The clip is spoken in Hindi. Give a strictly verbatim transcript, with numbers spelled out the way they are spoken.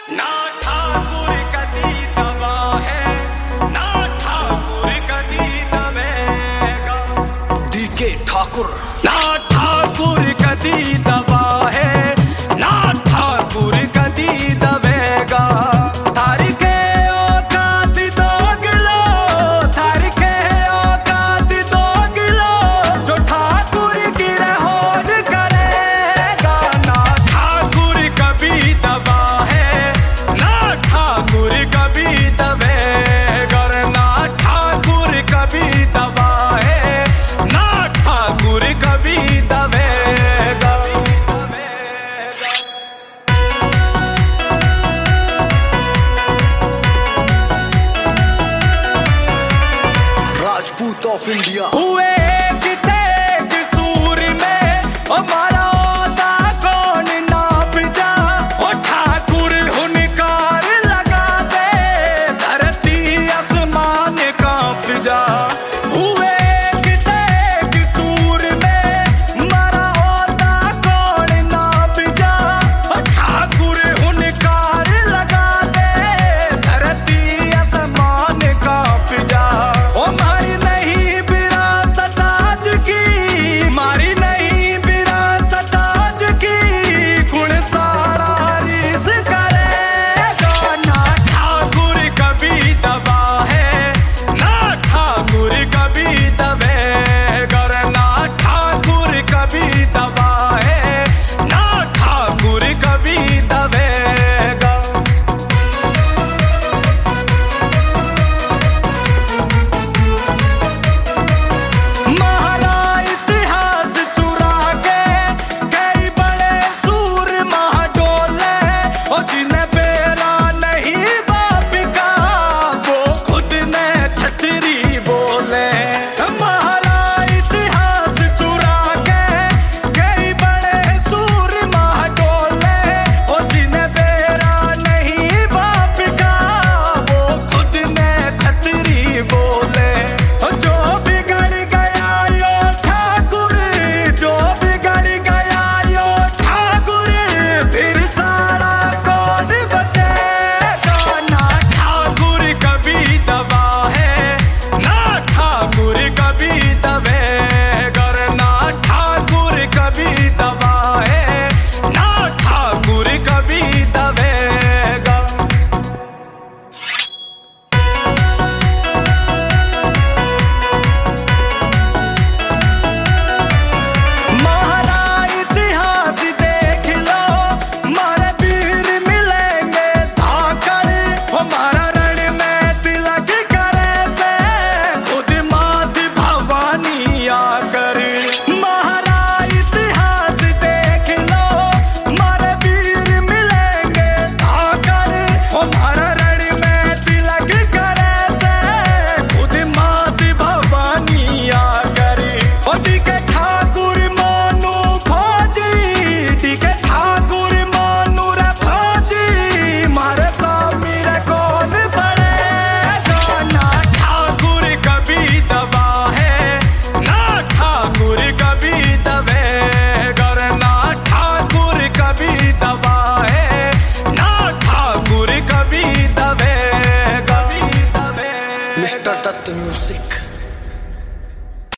ना ठाकुर कदी दवा है, ना ठाकुर कदी दवेगा। डीके ठाकुर। ना ठाकुर कदी दवा है, ना ठाकुर कदी दवेगा। थार के औकात दो गिलो, थार के औकात दो गिलो, जो ठाकुर की रहोद करेगा। ना ठाकुर कभी दवा है, ना ठाकुर कभी दवेगा। ना ठाकुर कभी दवा है, ना ठाकुर कभी दवेगा। राजपूत ऑफ इंडिया हुए किते किसूर में हमारे